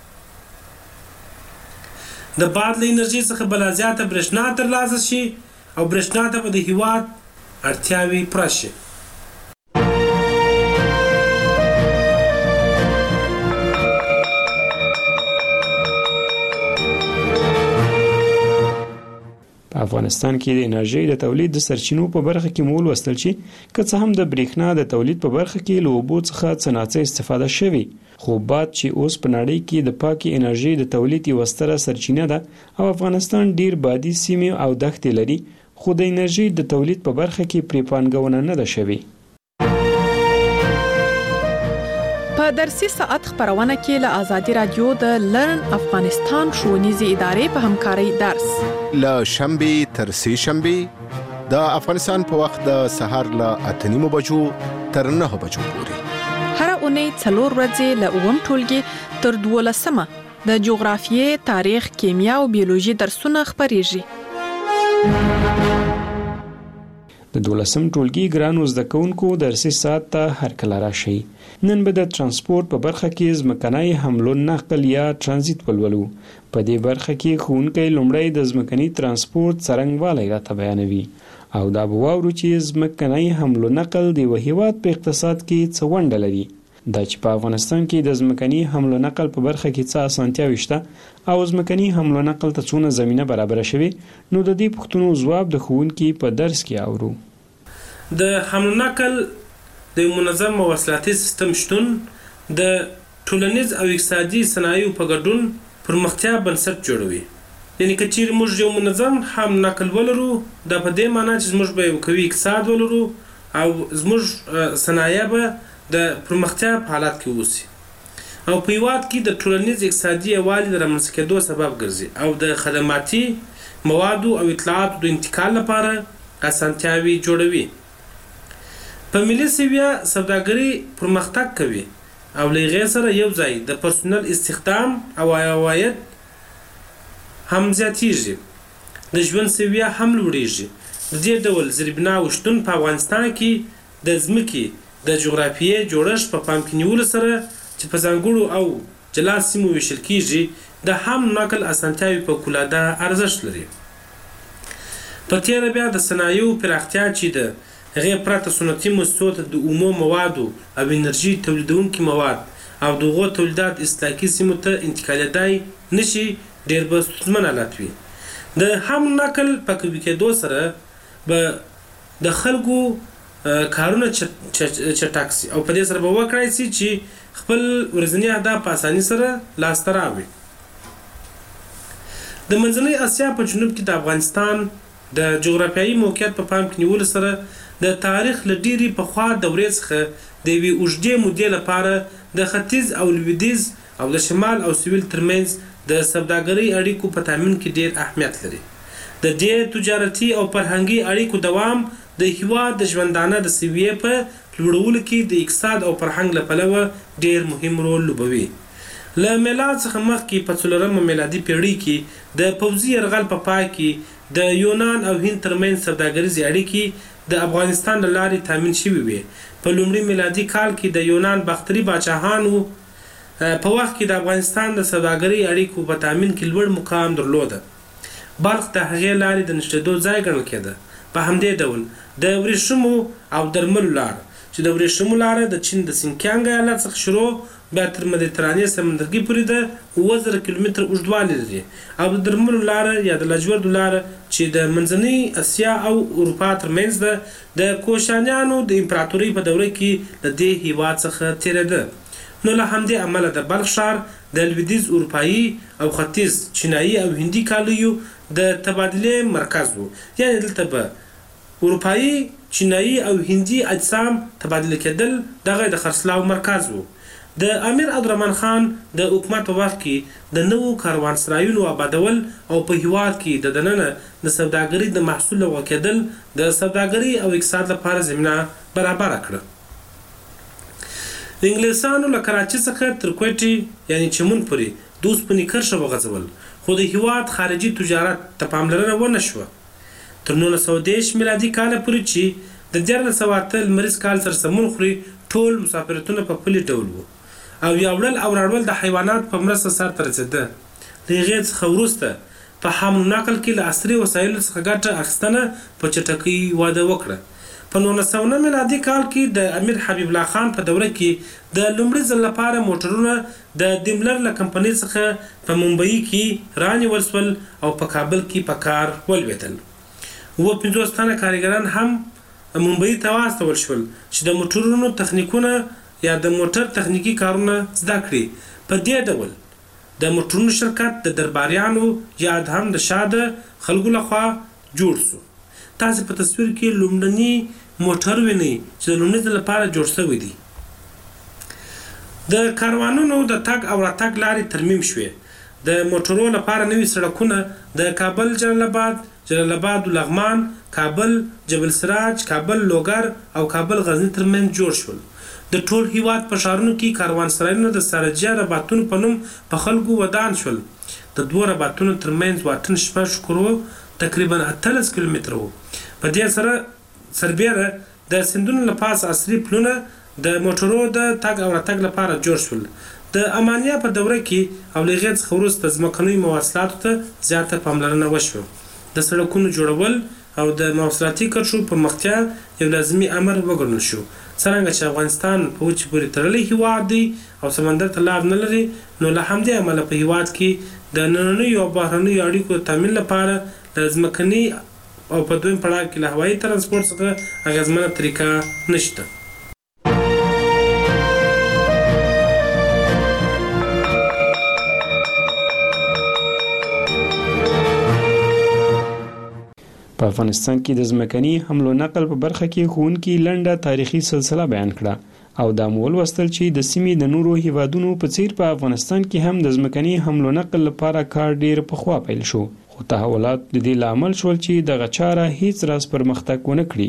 د باد له انرژي څخه به لا زیاته برېښنا ترلاسه شي او برېښنا ته به د هېواد اړتیاوې پوره شي. په افغانستان کې د انرژي د تولید د سرچینو په برخه کې مول وستل چې که څه هم د برېښنا د تولید په برخه کې له اوبو څخه څه ناڅه استفاده شوي، خو باد چې اوس په نړۍ کې د پاکي انرژي د تولید یوه ستره سرچینه ده او افغانستان ډیر بادي سیمې او دښتې لري، خو د انرژي د تولید په برخه کې پرې پانګونه نه ده شوې. په درسي ساعت خبرونه کې له آزادي رادیو د لرن افغانستان ښوونیزې ادارې په همکارۍ درس له شنبې تر سې شنبې د افغانستان په وخت د سهار له 8:30 بجو تر 9 بجو پورې، هر اونۍ 4 ورځې له 9 ټولګي تر 12 د جغرافیې، تاریخ، کیمیا او بیولوژي درسونه خبرېږي. د 12 ټولګي ګرانو زده کوونکو درسي ساعت ته هرکله راشي. نن به د ترانسپورت په برخه کې ځمکنی حملو نقل یا ترانزیت ولولو. په دې برخه کې ښوونکی لومړی د ځمکني ترانسپورت څرنګوالی راته بیانوي او دا به واورو چې ځمکنی حملو نقل د یوه هېواد په اقتصاد کې څه ونډه لري، دا چې په افغانستان کې د ځمکني حملو نقل په برخه کې څه اسانتیاوې شته او ځمکني حملو نقل ته څونه زمینه برابره شوې، نو د دې پوښتنو ځواب د ښوونکي په درس کې اورو. د حملو نقل د منظم مواصلاتي سیستم شتون د ټولنیز او اقتصادي صنایعو په ګډون پرمختیا بنسټ جوړوي. یعنی که چیرې موږ یو منظم حمل نقل ولرو، دا په دې معنی چې موږ به یو قوي اقتصاد ولرو او زموږ صنایع به د پرمختیا په حالت کې اوسي او په هېواد کې د ټولنیز اقتصادي یووالي د رامنځته کېدو سبب ګرځي او د خدماتي موادو او اطلاعاتو د انتقال لپاره اسانتیاوې جوړوي. په ملي سویه سوداګري پرمختګ کوي او له هغې سره یو ځای د پرسونل استخدام او عواید هم زیاتیږي، د ژوند سویه هم لوړیږي. د دې ډول زیربناو شتون په افغانستان کې د ځمکې د جغرافیې جوړښت په پام کې نیولو سره چې په ځانګړو او جلا سیمو ویشل کیږي د حمل نقل اسانتیاوې په کلاده ارزښت لري. په تېره بیا د صنایعو پراختیا چې د هغې پرته سنتي مستو ته د اومو موادو او انرژي تولیدونکي مواد او دغو تولیدات اصلاحي سیمو ته انتقالېدای نشي، ډېر به ستونزمن حالت وي. د حمل نقل په کوي کېدو سره به د خلکو کارونه چټک شي او په دې سره به وکړای شي چې خپل ورځنی اهداف په اسانۍ سره لاسته راوړي. د منځنۍ اسیا په جنوب کې د افغانستان د جغرافیایي موقعیت په پام کې نیولو سره د تاریخ له ډېرې پخوا دورې څخه د یوې اوږدې مودې لپاره د ختیځ او لویدیځ او د شمال او سویل ترمنځ د سوداګرۍ اړیکو په تامین کې ډېر اهمیت لري. د دې تجارتي او فرهنګي اړیکو دوام د هیواد د ژوندانه د سویې په لوړولو کې د اقتصاد او فرهنګ له پلوه ډېر مهم رول لوبوي. له میلاد څخه مخکې په 4مه میلادي پیړۍ کې د پوځي یرغل په پای کې د یونان او هند ترمنځ سوداګریزې اړیکې د افغانستان له لارې تامین شوې وې. په لومړي میلادي کال کې د یونان باختري پاچاهانو په وخت کې د افغانستان د سوداګرۍ اړیکو په تامین کې لوړ مقام درلوده. بلخ د هغې لارې د نښتېدو ځای ګڼل کېده. په همدې ډول د ورېښمو او درملو لار چې د ورېښمو لاره د چین د سینکیانګ ایالت څخه شروع بیا تر مدیترانې سمندرګي پورې د 7000 کیلومتر اوږدوالی لري او د درملو لاره یا د لاجوردو لاره چې د منځنۍ اسیا او اروپا ترمنځ ده د کوشانیانو د امپراتورۍ په دوره کې د دې هیواد څخه تېرېده. نو له همدې امله د بلخ ښار د لویدیځ اروپایي او ختیځ چینایي او هندي کالیو د تبادلې مرکز و. یعنې دلته به اروپایي چینایي او هندي اجسام تبادله کېدل دغه د خرڅلاو مرکز و. د امیر عبدالرحمن خان د حکومت په وخت کې د نوو کاروانسرایونو آبادول او په هیواد کې د دننه د سوداګرۍ د محصول لغوه کېدل د سوداګرۍ او اقتصاد لپاره زمینه برابره کړه. د انګلیسانو له کراچۍ څخه تر کوټې یعنې چمن پورې د اوسپنې کرښه وغځول خو د هیواد خارجي تجارت ته پاملرنه ونه شوه. تر 1930 میلادي کال پورې چې د 1908 لمریز کال سره سمون خوري ټول مسافرتونه په پلي ډول وو او یا وړل او راوړل د حیوانات په مرسته سرته رسېده. د هغې څخه وروسته په حمل نقل کې له عصري وسایلو څخه ګټه اخیستنه په چټکۍ واده وکړه. په 1909 میلادي کال کې د امیر حبیب الله خان په دوره کې د لومړي ځل لپاره موټرونه د دیملر له کمپنۍ څخه په ممبئی کې رانیول شول او په کابل کې په کار ولوېدل. 50 تنه کارګران هم ممبئی ته واستول شول چې د موټرونو تخنیکونه یا د موټر تخنیکی کارونه زده کړي. په دې ډول د موټرونو شرکت د درباریانو یا هم د شاده خلکو لخوا جوړ شو. تاسو په تصویر کې لومړني موټر وینئ چې د لومړي ځل لپاره جوړ شوی دی. د کاروانونو د تګ او راتګ لارې ترمیم شوې. د موټرو لپاره نوي سړکونه د کابل جلال آباد لغمان، کابل جبل سراج، کابل لوګر او کابل غزنی ترمنځ جوړ شول. د ټول هیواد په ښارونو کې کاروانسرایونه د سارجیا رباطونو په نوم په خلکو ودان شول. د دوه رباطونو ترمنځ واټن 6 کروړو تقریبا 18 کیلومتره وو. په دې سره سربیره د سیندونو له پاسه عصري پلونه د موټرو د تګ او راتګ لپاره جوړ شول. د امانیا په دوره کې او له هغې څخه وروسته ځمکنیو مواصلاتو ته زیاته پاملرنه وشوه. د سړکونو جوړول او د مواصلاتي کرښو پرمختیا یو لازمي امر وګڼل شو. څرنګه چې افغانستان په وچې پورې تړلی هیواد دی او سمندر ته لار نه لري، نو له همدې امله په هیواد کې د نننیو او بهرنیو اړیکو د تامین لپاره د ځمکني او په دویم پړاو کې له هوایي ترانسپورت څخه اغېزمنه طریقه نشته. په افغانستان کې د ځمکني حملو نقل په برخه کې ښوونکي لنډه تاریخي سلسله بیان کړه او دا مو ولوستل چې د سیمې د نورو هیوادونو په څیر په افغانستان کې هم د ځمکني حملو نقل لپاره کار ډیر پخوا پیل شو، خو تحولات د دې لامل شول چې دغه چاره هیڅ راز پرمختګ ونه کړي.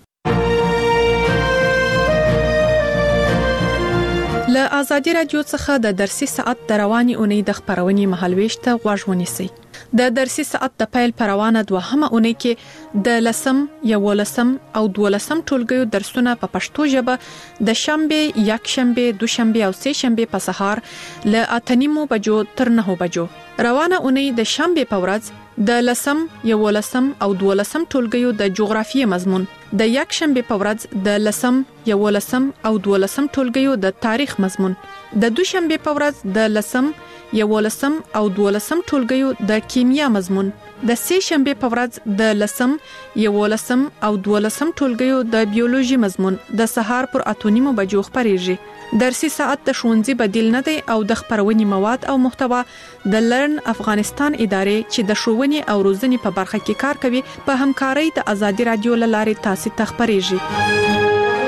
له ازادي رادیو څخه د درسي ساعت د رواني اونۍ د خبرونې مهالويش ته غوږ ونیسئ. د درسي ساعت د پیل پروانه دوهمه اونۍ کې د 10 11 او 12 ټولګیو درسونه په پښتو ژبه د شنبه، یکشنبه، دوشنبه او سه شنبه په سهار له 8:30 بجو تر 9 بجو. روانه اونۍ د شنبه په ورځ د 10 11 او 12 ټولګیو د جغرافیې مضمون، د یکشنبه په ورځ د 10 11 او 12 ټولګیو د تاریخ مضمون، د دوشنبه په ورځ د 10 11 او 12 ټولګیو د کیمیا مضمون، د سه شنبه په ورځ د لسم یولسم او دولسم ټولګیو د بیولوژي مضمون د سهار پر 8:30 بجو خبريږي. درسي ساعت د ښوونځي بدیل نه دی او د خبرونې مواد او محتوا د لرن افغانستان ادارې چې د ښوونې او روزنې په برخه کې کار کوي په همکارۍ د ازادي رادیو لارې تاسو ته خبريږي.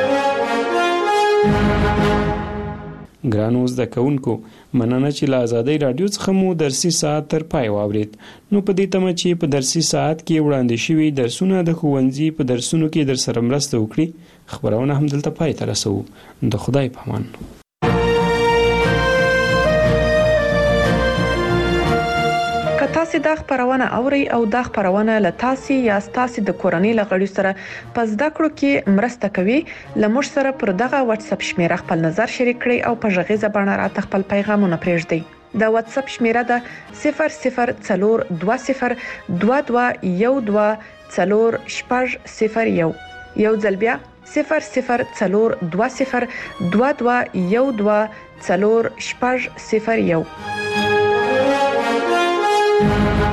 ګرانو زده کوونکو مننه چې له ازادي رادیو څخه مو درسي ساعت تر پای واورید. نو په دې تمه چې په درسي ساعت کې وړاندې شوی درسونه د ښوونځي په درسونو کې در سره مرسته وکړي. خبرونه هم دلته پای ته رسو. د خدای په امان. تاسو د خبرونه اوري او د خبرونه له تاسو یا تاسو د کورنۍ لغړی سره پس د کړو کې مرسته کوي. لمر سره پر دغه واتس اپ شمیره خپل نظر شریک کړئ او په ژغه باندې راته خپل پیغامونه پرېږدئ. د واتس اپ شمیره ده 002022124001 یو ځل بیا 002022124001.